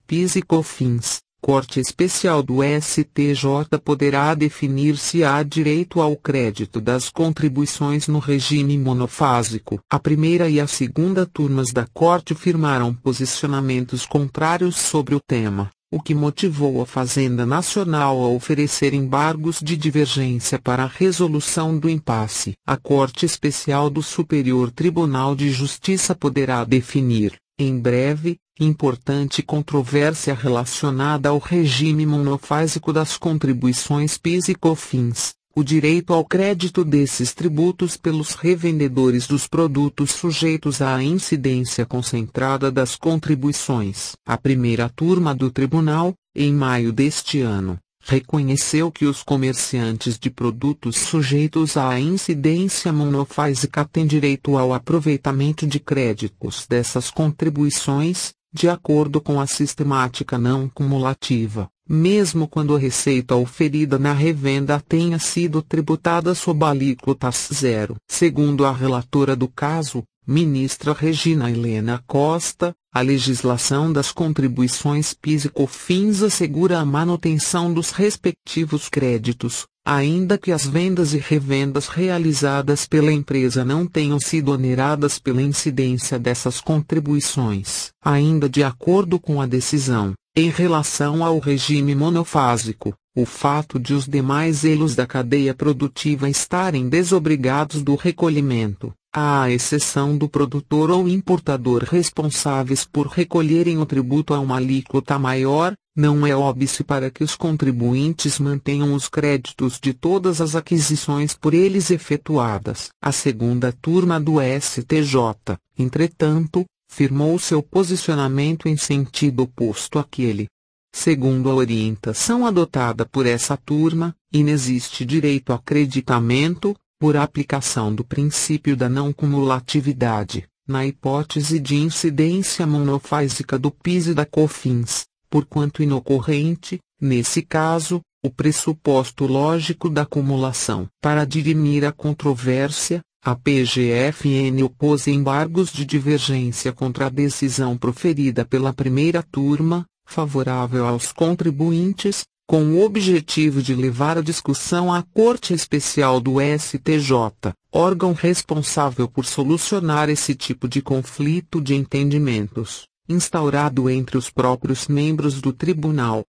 PIS e COFINS. Corte Especial do STJ poderá definir se há direito ao crédito das contribuições no regime monofásico. A primeira e a segunda turmas da Corte firmaram posicionamentos contrários sobre o tema, o que motivou a Fazenda Nacional a oferecer embargos de divergência para a resolução do impasse. A Corte Especial do Superior Tribunal de Justiça poderá definir, em breve, importante controvérsia relacionada ao regime monofásico das contribuições PIS e COFINS, o direito ao crédito desses tributos pelos revendedores dos produtos sujeitos à incidência concentrada das contribuições. A primeira turma do tribunal, em maio deste ano, reconheceu que os comerciantes de produtos sujeitos à incidência monofásica têm direito ao aproveitamento de créditos dessas contribuições, de acordo com a sistemática não cumulativa, mesmo quando a receita oferida na revenda tenha sido tributada sob alíquota zero. Segundo a relatora do caso, ministra Regina Helena Costa, a legislação das contribuições PIS e COFINS assegura a manutenção dos respectivos créditos, ainda que as vendas e revendas realizadas pela empresa não tenham sido oneradas pela incidência dessas contribuições. Ainda de acordo com a decisão, em relação ao regime monofásico, o fato de os demais elos da cadeia produtiva estarem desobrigados do recolhimento, à exceção do produtor ou importador responsáveis por recolherem o tributo a uma alíquota maior, não é óbice para que os contribuintes mantenham os créditos de todas as aquisições por eles efetuadas. A segunda turma do STJ, entretanto, firmou seu posicionamento em sentido oposto àquele. Segundo a orientação adotada por essa turma, inexiste direito a creditamento, por aplicação do princípio da não cumulatividade, na hipótese de incidência monofásica do PIS e da COFINS, porquanto inocorrente, nesse caso, o pressuposto lógico da cumulação. Para dirimir a controvérsia, a PGFN opôs embargos de divergência contra a decisão proferida pela primeira turma, favorável aos contribuintes, com o objetivo de levar a discussão à Corte Especial do STJ, órgão responsável por solucionar esse tipo de conflito de entendimentos, instaurado entre os próprios membros do tribunal.